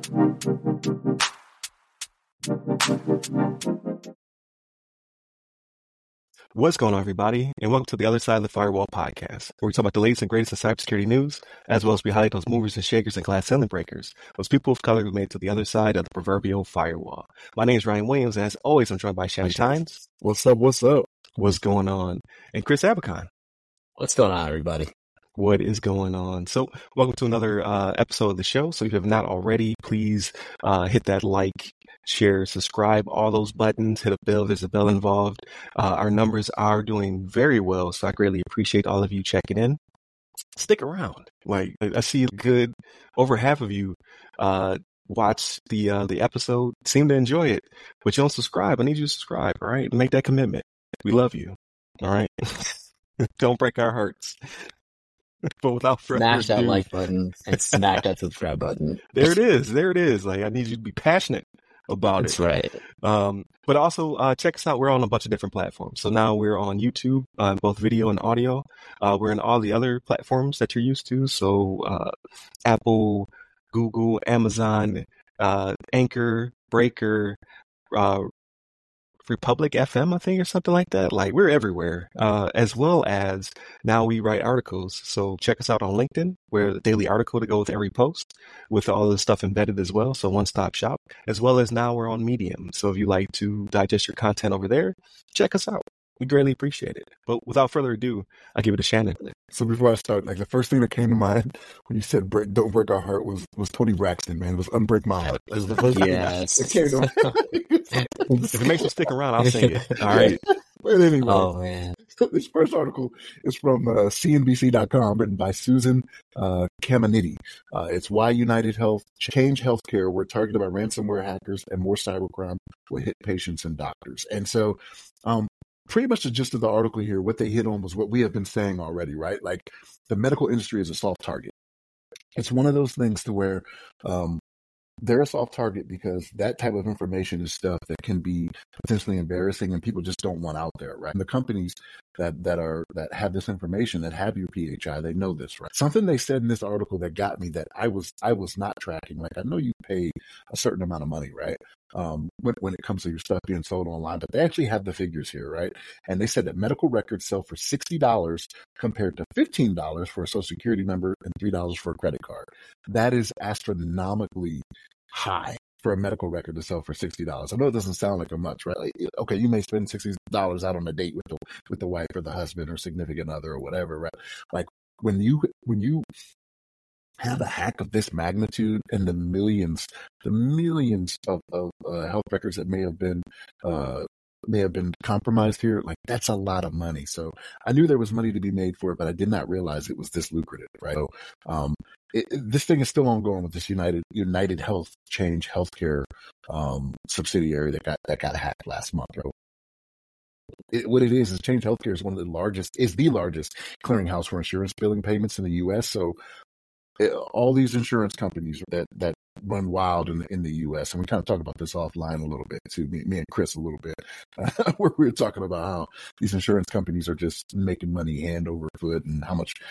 What's going on, everybody, and welcome to the Other Side of the Firewall podcast, where we talk about the latest and greatest in cybersecurity news, as well as we highlight those movers and shakers and glass ceiling breakers, those people of color who made it to the other side of the proverbial firewall. My name is Ryan Williams, and as always, I'm joined by Shannon Tynes. What's up? What's up? What's going on? And Chris Abacon. What's going on, everybody? What is going on? So, welcome to another episode of the show. So, if you have not already, please hit that like, share, subscribe, all those buttons, hit a bell. There's a bell involved. Our numbers are doing very well, so I greatly appreciate all of you checking in. Stick around. Like, I see good over half of you watch the episode, seem to enjoy it, but you don't subscribe. I need you to subscribe, all right? Make that commitment. We love you, all right? Don't break our hearts. But without further smash ado, that like button and smash that subscribe button. There it is. Like, I need you to be passionate about That's it. right. But also check us out. We're on a bunch of different platforms. So now we're on YouTube, both video and audio. We're in all the other platforms that you're used to. So Apple, Google, Amazon, Anchor, Breaker, Republic FM, I think, or something like that. Like, we're everywhere, as well as now we write articles. So check us out on LinkedIn, where the daily article to go with every post with all the stuff embedded as well. So one-stop shop, as well as now we're on Medium. So if you like to digest your content over there, check us out. We greatly appreciate it. But without further ado, I give it to Shannon. So before I start, like the first thing that came to mind when you said "Don't break our heart" was Tony Braxton. Man, it was "Unbreak My Heart." That was the first Yes. thing that came to mind. If it makes you stick around, I'll sing it. All right. But anyway, Oh man. this first article is from CNBC.com, written by Susan Caminiti. It's why United Health changed healthcare. We're targeted by ransomware hackers, and more cybercrime will hit patients and doctors. And so, pretty much the gist of the article here, what they hit on was what we have been saying already, right? Like, the medical industry is a soft target. It's one of those things to where they're a soft target because that type of information is stuff that can be potentially embarrassing and people just don't want out there, right? And the companies that have this information, that have your PHI, they know this, right? Something they said in this article that got me, that I was not tracking. Like, I know you pay a certain amount of money, right? When it comes to your stuff being sold online, but they actually have the figures here, right? And they said that medical records sell for $60 compared to $15 for a social security number and $3 for a credit card. That is astronomically high for a medical record to sell for $60. I know it doesn't sound like a much, right? Like, okay, you may spend $60 out on a date with the wife or the husband or significant other or whatever, right? Like, when you have a hack of this magnitude and the millions of health records that may have been compromised here, like, that's a lot of money. So I knew there was money to be made for it, but I did not realize it was this lucrative, right? So this thing is still ongoing with this United Health Change Healthcare subsidiary that got hacked last month, right? What it is Change Healthcare is the largest clearinghouse for insurance billing payments in the U.S. So all these insurance companies that run wild in the U.S., and we kind of talked about this offline a little bit too, me and Chris a little bit, where we were talking about how these insurance companies are just making money hand over foot, and how much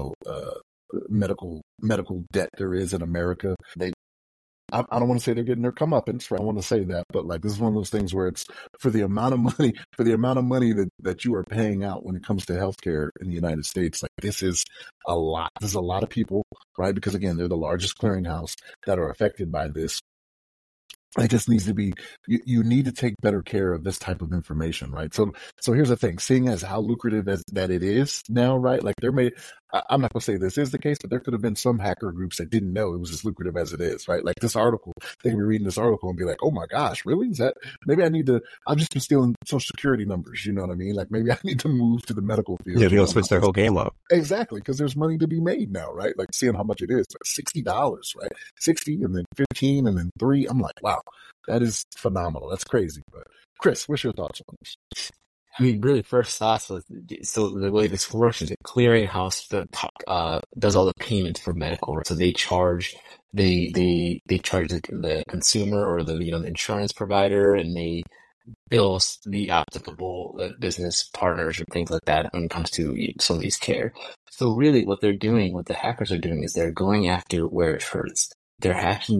medical debt there is in America. I don't want to say they're getting their comeuppance, right? I want to say that, but like, this is one of those things where it's for the amount of money that you are paying out when it comes to healthcare in the United States. Like, this is a lot. There's a lot of people, right? Because again, they're the largest clearinghouse that are affected by this. It just needs to be, you need to take better care of this type of information, right? So here's the thing, seeing as how lucrative that it is now, right? Like, I'm not going to say this is the case, but there could have been some hacker groups that didn't know it was as lucrative as it is, right? Like, this article, they can be reading this article and be like, oh my gosh, really? Is that, maybe I've just been stealing social security numbers, you know what I mean? Like, maybe I need to move to the medical field. Yeah, they'll switch their whole game up. Exactly, because there's money to be made now, right? Like, seeing how much it is, like $60, right? 60 and then 15 and then 3. I'm like, wow, that is phenomenal. That's crazy. But Chris, what's your thoughts on this? I mean, really, first thoughts was, so the way this works is a clearinghouse that does all the payments for medical. So they charge the consumer or the insurance provider, and they bill the applicable business partners or things like that when it comes to some of these care. So really, what the hackers are doing is they're going after where it hurts. They're hacking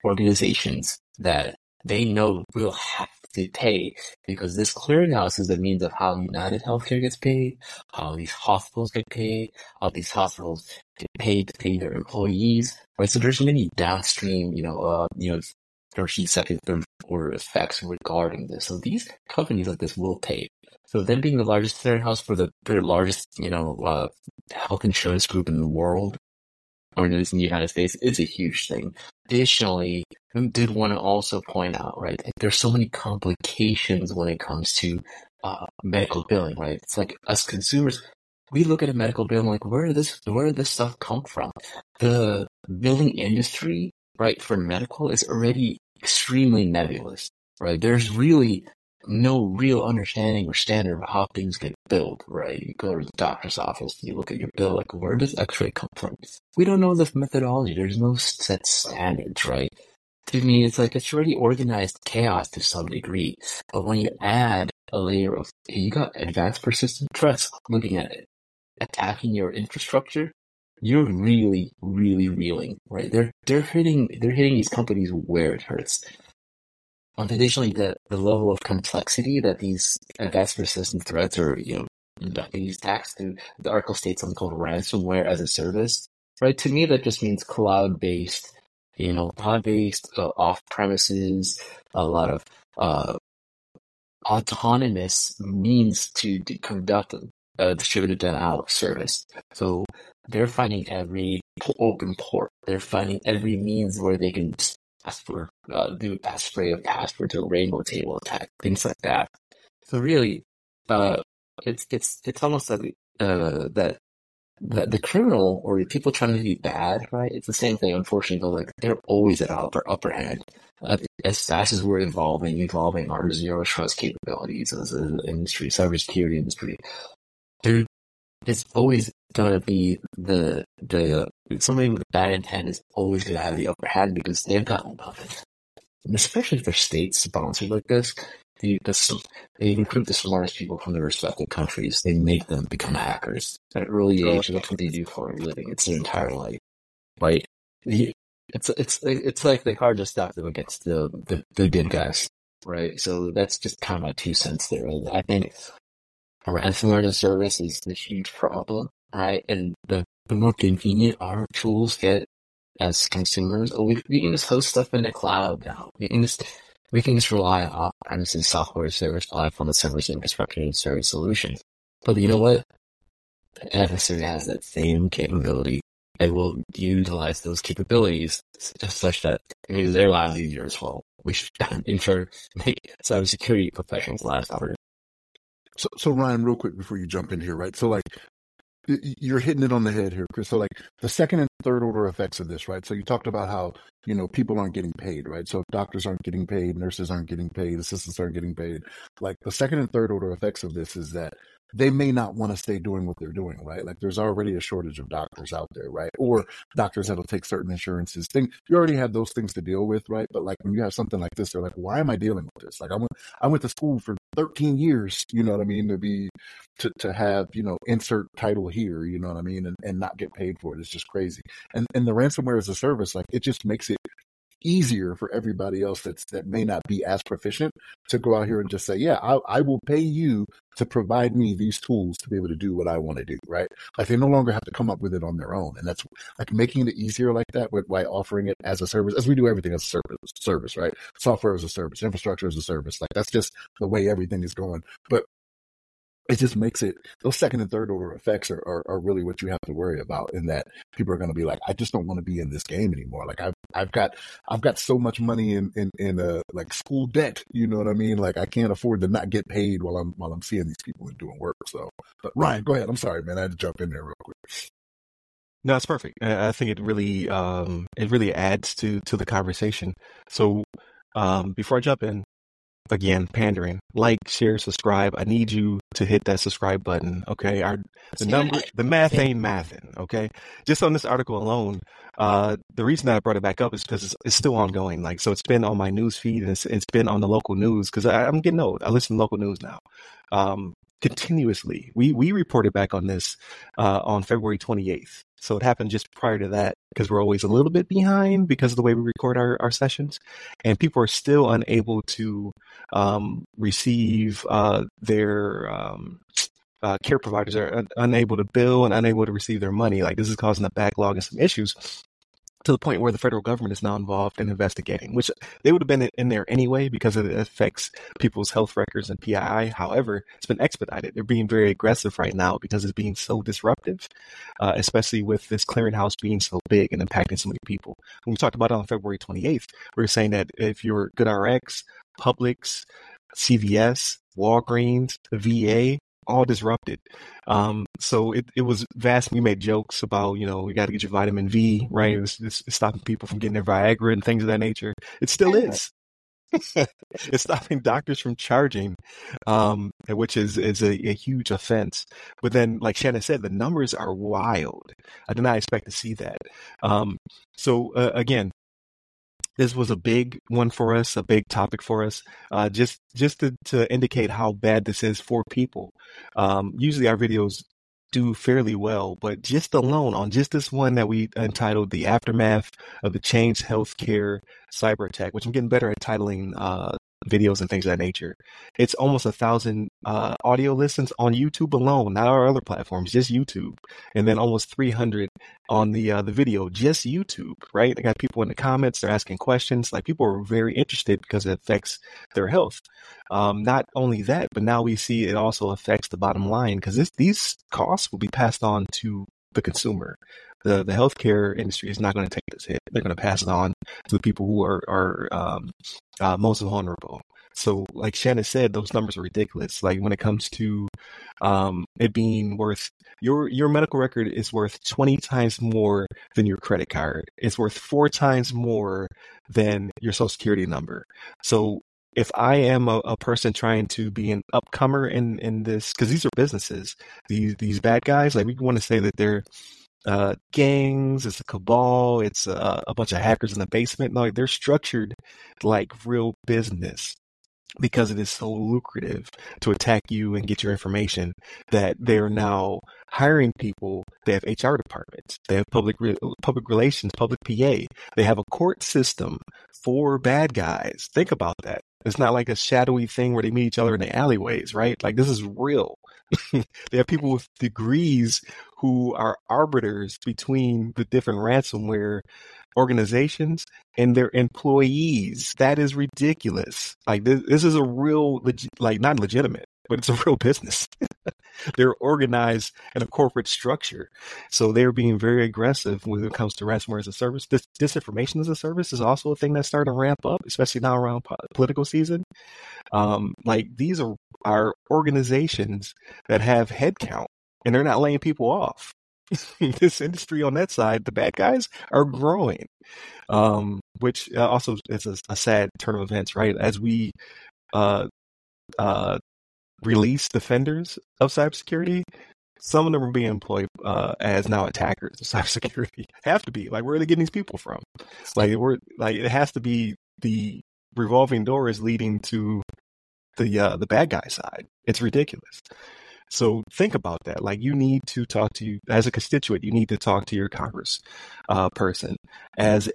organizations that they know will have to pay, because this clearinghouse is the means of how United Healthcare gets paid, how these hospitals get paid, how these hospitals get paid to pay their employees, right? So there's many downstream, first, second, third order effects regarding this. So these companies like this will pay. So them being the largest clearinghouse for the largest, health insurance group in the world, or in the United States, is a huge thing. Additionally, I did want to also point out, right, like there's so many complications when it comes to medical billing, right? It's like us consumers, we look at a medical bill and like, where did this stuff come from? The billing industry, right, for medical is already extremely nebulous, right? There's really no real understanding or standard of how things get billed, right? You go to the doctor's office, you look at your bill, like, where does X-ray come from? We don't know the methodology. There's no set standards, right? To me, it's like it's already organized chaos to some degree. But when you add a layer of, you got advanced persistent threats looking at it, attacking your infrastructure, you're really, really reeling, right? They're hitting these companies where it hurts. Additionally, the level of complexity that these advanced persistent threats are, these attacks to, the article states something called ransomware as a service, right? To me, that just means cloud-based, off-premises, a lot of autonomous means to conduct a distributed denial of service. So they're finding every open port. They're finding every means where they can do a spray of passwords or rainbow table attack, things like that. So really, it's almost like that the criminal or the people trying to be bad, right? It's the same thing, unfortunately, but like they're always at upper hand. As fast as we're evolving our zero trust capabilities as an industry, cybersecurity industry, it's always gonna be somebody with bad intent is always gonna have the upper hand because they've gotten it. And especially if they're state sponsored like this, they recruit the smartest people from their respective countries. They make them become hackers at an early age. That's what they do for a living. It's their entire life. Right? It's like they hard to stop them against the good guys. Right? So that's just kind of my 2 cents there. I think ransomware as a service is a huge problem, right? And the more convenient our tools get as consumers, we can just host stuff in the cloud now. We can just rely on off-premises software service, rely on the server's infrastructure and service solutions. But you know what? The adversary has that same capability. They will utilize those capabilities just such that their lives easier as well. We should ensure make cybersecurity professionals' lives harder. So Ryan, real quick before you jump in here, right? So like, you're hitting it on the head here, Chris. So like the second and third order effects of this, right? So you talked about how, people aren't getting paid, right? So doctors aren't getting paid, nurses aren't getting paid, assistants aren't getting paid. Like the second and third order effects of this is that they may not want to stay doing what they're doing, right? Like there's already a shortage of doctors out there, right? Or doctors that'll take certain insurances. You already have those things to deal with, right? But like when you have something like this, they're like, why am I dealing with this? Like I went to school for 13 years, you know what I mean? To have, insert title here, you know what I mean? And not get paid for it. It's just crazy. And the ransomware as a service, like it just makes it easier for everybody else that may not be as proficient to go out here and just say, yeah, I will pay you to provide me these tools to be able to do what I want to do, right? Like they no longer have to come up with it on their own. And that's like making it easier like that by offering it as a service, as we do everything as a service, right? Software as a service, infrastructure as a service. Like that's just the way everything is going. But it just makes it, those second and third order effects are really what you have to worry about, in that people are going to be like, I just don't want to be in this game anymore. Like I've got so much money in like school debt, you know what I mean? Like I can't afford to not get paid while I'm seeing these people and doing work. So, but Ryan, go ahead. I'm sorry, man. I had to jump in there real quick. No, it's perfect. I think it really adds to the conversation. So, before I jump in, again, pandering, like, share, subscribe. I need you to hit that subscribe button. Okay. The math ain't mathing. Okay. Just on this article alone, the reason that I brought it back up is because it's still ongoing. Like, so it's been on my news feed and it's been on the local news because I'm getting old. I listen to local news now. continuously. We reported back on this on February 28th. So it happened just prior to that because we're always a little bit behind because of the way we record our sessions. And people are still unable to receive their care providers are unable to bill and unable to receive their money. Like, this is causing a backlog and some issues to the point where the federal government is now involved in investigating, which they would have been in there anyway because it affects people's health records and PII. However, it's been expedited. They're being very aggressive right now because it's being so disruptive, especially with this clearinghouse being so big and impacting so many people. When we talked about it on February 28th, we were saying that if you're GoodRx, Publix, CVS, Walgreens, the VA, all disrupted. So it was vast. We made jokes about, you got to get your vitamin V, right? It's stopping people from getting their Viagra and things of that nature. It still is. It's stopping doctors from charging, which is a huge offense. But then, like Shannon said, the numbers are wild. I did not expect to see that. So again, this was a big one for us, a big topic for us, just to indicate how bad this is for people. Usually our videos do fairly well, but just alone on just this one that we entitled The Aftermath of the Change Healthcare Cyber Attack, which I'm getting better at titling videos and things of that nature. It's almost 1,000 audio listens on YouTube alone, not our other platforms, just YouTube, and then almost 300 on the video, just YouTube. Right? I got people in the comments; they're asking questions. Like, people are very interested because it affects their health. Not only that, but now we see it also affects the bottom line because these costs will be passed on to the consumer. The healthcare industry is not going to take this hit. They're going to pass it on to the people who are most vulnerable. So, like Shannon said, those numbers are ridiculous. Like, when it comes to it being worth your medical record is worth 20 times more than your credit card. It's worth 4 times more than your social security number. So, if I am a person trying to be an upcomer in this, because these are businesses, these bad guys, like, we want to say that they're gangs, it's a cabal, it's a bunch of hackers in the basement. No, they're structured like real business because it is so lucrative to attack you and get your information that they're now hiring people. They have HR departments, they have public relations, public PA, they have a court system for bad guys. Think about that. It's not like a shadowy thing where they meet each other in the alleyways, right? Like, this is real. They have people with degrees who are arbiters between the different ransomware organizations and their employees. That is ridiculous. Like, this is a real, not legitimate, but it's a real business. They're organized in a corporate structure. So they're being very aggressive when it comes to ransomware as a service. Disinformation as a service is also a thing that's starting to ramp up, especially now around political season. Like, these are organizations that have headcount and they're not laying people off. This industry on that side, the bad guys are growing, which also is a sad turn of events, right? As we release defenders of cybersecurity, some of them are being employed as now attackers of cybersecurity. Have to be. Like, where are they getting these people from? Like, it has to be the revolving door is leading to the bad guy side. It's ridiculous. So think about that. Like, you need to talk to, as a constituent, you need to talk to your Congress person. As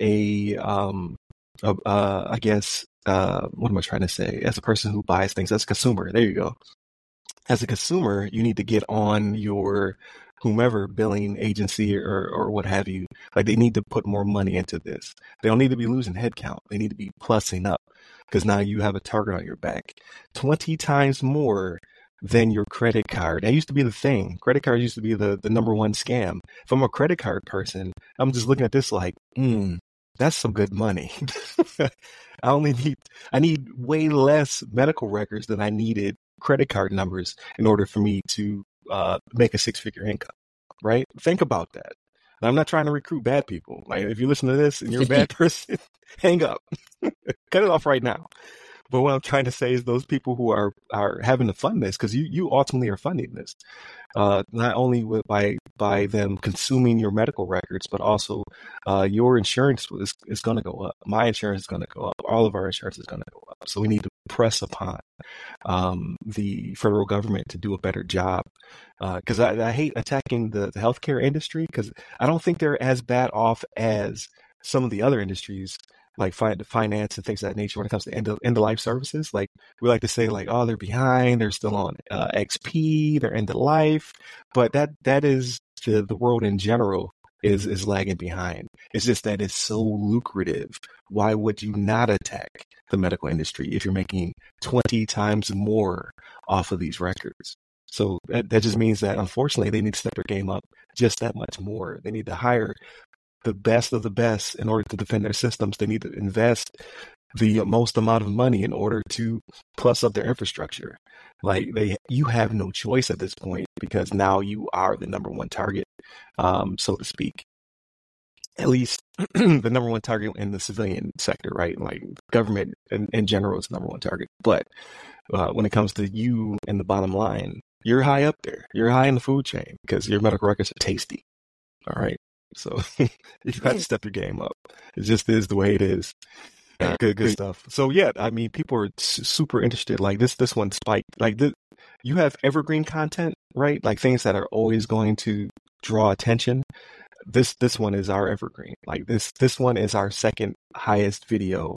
I guess, what am I trying to say? As a person who buys things, as a consumer, there you go. As a consumer, you need to get on your whomever billing agency or what have you. Like, they need to put more money into this. They don't need to be losing headcount. They need to be plussing up because now you have a target on your back. 20 times more than your credit card. That used to be the thing. Credit cards used to be the number one scam. If I'm a credit card person, I'm just looking at this like, that's some good money. I need way less medical records than I needed credit card numbers in order for me to make a 6-figure income, right? Think about that. And I'm not trying to recruit bad people. Like, if you listen to this and you're a bad person, hang up. Cut it off right now. But what I'm trying to say is those people who are having to fund this, because you ultimately are funding this, not only by them consuming your medical records, but also your insurance is going to go up. My insurance is going to go up. All of our insurance is going to go up. So we need to press upon the federal government to do a better job. Because I hate attacking the healthcare industry, because I don't think they're as bad off as some of the other industries, like finance and things of that nature when it comes to end of life services. Like, we like to say, like, oh, they're behind, they're still on XP, they're end of life. But that is the world in general is lagging behind. It's just that it's so lucrative. Why would you not attack the medical industry if you're making 20 times more off of these records? So that just means that, unfortunately, they need to step their game up just that much more. They need to hire the best of the best in order to defend their systems. They need to invest the most amount of money in order to plus up their infrastructure. Like, you have no choice at this point, because now you are the number one target, so to speak. At least the number one target in the civilian sector, right? Like, government in general is the number one target. But when it comes to you and the bottom line, you're high up there. You're high in the food chain because your medical records are tasty. All right. So you got to step your game up. It just is the way it is. Good stuff. So yeah, I mean, people are super interested. Like this one spiked. Like you have evergreen content, right? Like things that are always going to draw attention. This one is our evergreen. Like this one is our second highest video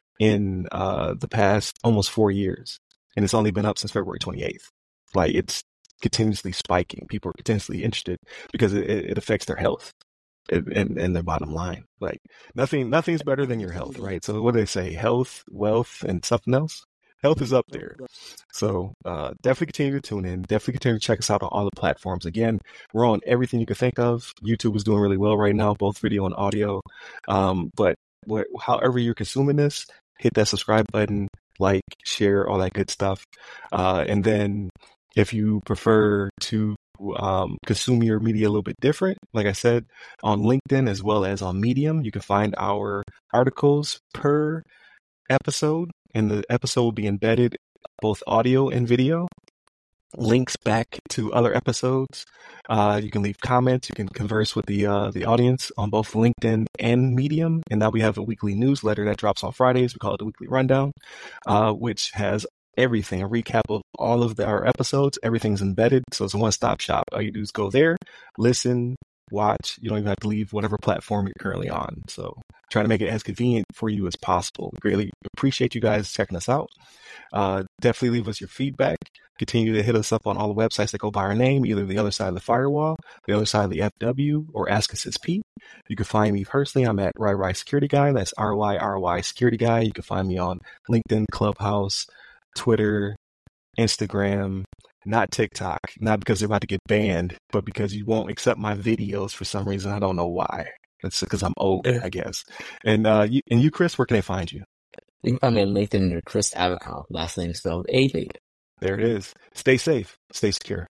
in the past almost 4 years, and it's only been up since February 28th. Like, it's continuously spiking. People are continuously interested because it affects their health and their bottom line. Like, nothing's better than your health, right? So what do they say? Health, wealth, and something else? Health is up there. So definitely continue to tune in. Definitely continue to check us out on all the platforms. Again, we're on everything you can think of. YouTube is doing really well right now, both video and audio. But however you're consuming this, hit that subscribe button, like, share, all that good stuff. And then if you prefer to consume your media a little bit different, like I said, on LinkedIn as well as on Medium, you can find our articles per episode, and the episode will be embedded both audio and video. Links back to other episodes. You can leave comments. You can converse with the audience on both LinkedIn and Medium. And now we have a weekly newsletter that drops on Fridays. We call it the Weekly Rundown, which has everything, a recap of all of our episodes. Everything's embedded, so it's a one-stop shop. All you do is go there, listen, watch. You don't even have to leave whatever platform you're currently on. So trying to make it as convenient for you as possible. We greatly appreciate you guys checking us out. Definitely leave us your feedback. Continue to hit us up on all the websites that go by our name, either the other side of the firewall, the other side of the FW, or Ask Us SP. You can find me personally. I'm at RyRy Security Guy. That's RYRY Security Guy. You can find me on LinkedIn, Clubhouse, Twitter, Instagram, not TikTok, not because they're about to get banned, but because you won't accept my videos for some reason. I don't know why. It's because I'm old, I guess. And you, Chris, where can they find you? You can find me on LinkedIn under Chris Abacow, last name spelled A. There it is. Stay safe. Stay secure.